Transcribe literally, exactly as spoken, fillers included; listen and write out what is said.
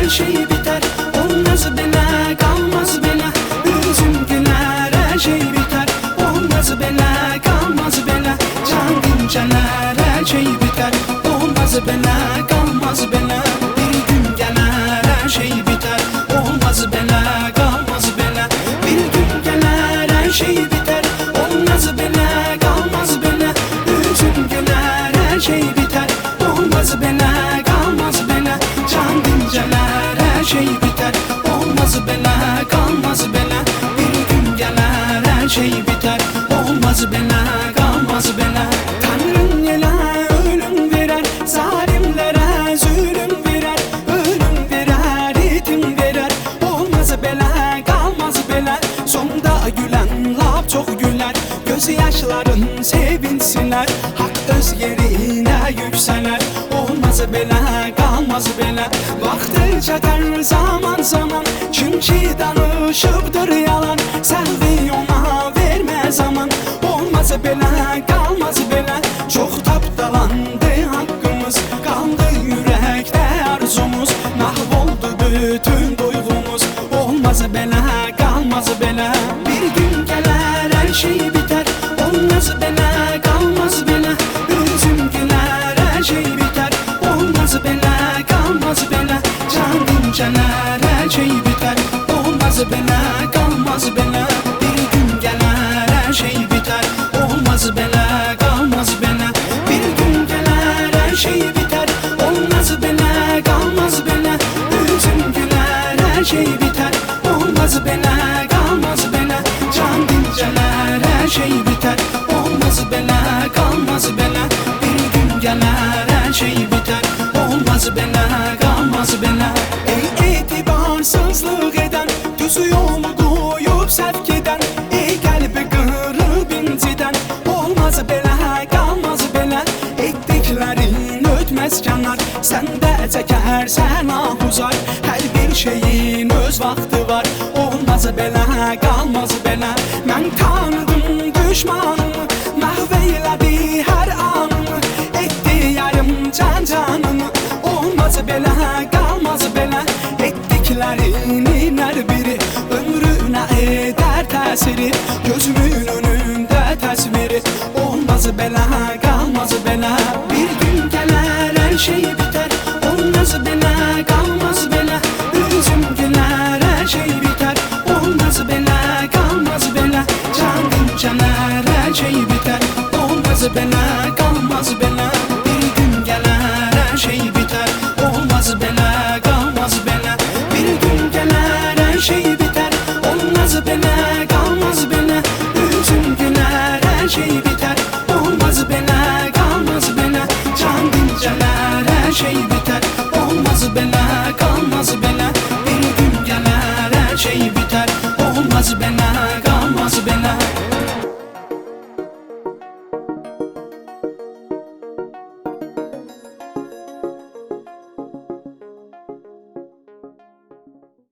her şey biter. Olmaz belə, kalmaz belə. Üzüm güler, her şey biter. Olmaz belə, kalmaz belə. Can dincələr, her şey biter. Olmaz belə, kalmaz belə. Bir gün gələr, her şey biter. Olmaz belə, kalmaz belə. Bir gün gələr, her şey biter. Olmaz belə, kalmaz belə. Üzüm güler, her şey biter. Olmaz belə, kalmaz belə. Can dincələr, her şey biter. Olmaz belə, kalmaz belə. Bir gün gələr, her şey biter. Olmaz belə, kalmaz belə. Tanrım elə ölüm verər, zalimlərə zulüm verər. Ölüm verər, itim verər. Olmaz belə, kalmaz belə. Sonda gülen lap çok güler. Göz yaşların sevinsinler. Hak öz yerine yükseler. Olmaz belə, kalmaz belə. Vaxtı çatar zaman zaman. Çünkü danışıbdır yalan. Səhvi ona vermə zaman. Olmaz belə, kalmaz belə. Çok tapdalandı hakkımız. Kaldı yürekte arzumuz. Mahvoldu bütün duygumuz. Olmaz belə, kalmaz belə. Bir gün gələr, her şey biter. Olmaz belə, kalmaz belə. Üzüm güler, her şey biter. Olmaz belə, kalmaz belə. Can dincələr, her şey biter. Olmaz belə, kalmaz belə. Bir gün gələr, her şey biter. Olmaz belə, kalmaz belə. Bir gün gələr, her şey biter. Olmaz belə, kalmaz belə. Üzüm güler, her şey biter. Olmaz belə, kalmaz belə. Can dincələr, her şey biter. Olmaz belə, kalmaz belə. Bir gün gələr, her şey biter. Olmaz belə, kalmaz belə. Ey etibarsızlık eden, düzü yolu koyup sevk eden. Ey kalbi kırıp inciden. Olmaz belə, kalmaz belə. Ettiklerin ötmez kenar. Sen de çekersen ahuzar. Her bir şeyin öz vakti var. Olmaz belə, kalmaz belə. Mən tanıdım düşmanımı. Məhv elədi hər anımı. Etdi yarım can canımı. Olmaz belə, kalmaz belə. Etdiklerinin her biri ömrüne eder tesiri. Gözümün önünde təsviri. Olmaz belə, kalmaz belə. Bir gün gələr, her şey biter. Olmaz belə, kalmaz belə. Üzüm güler, her şey biter. Olmaz belə, kalmaz belə. Can dincələr, her şey biter. Olmaz belə, kalmaz belə. Bir gün gələr, her şey biter. Olmaz belə, kalmaz belə. Bir gün gələr, her şey biter. Olmaz belə, kalmaz belə. Üzüm güler, her şey biter. Olmaz belə, kalmaz belə. Can dincələr, her şey biter. Olmaz belə.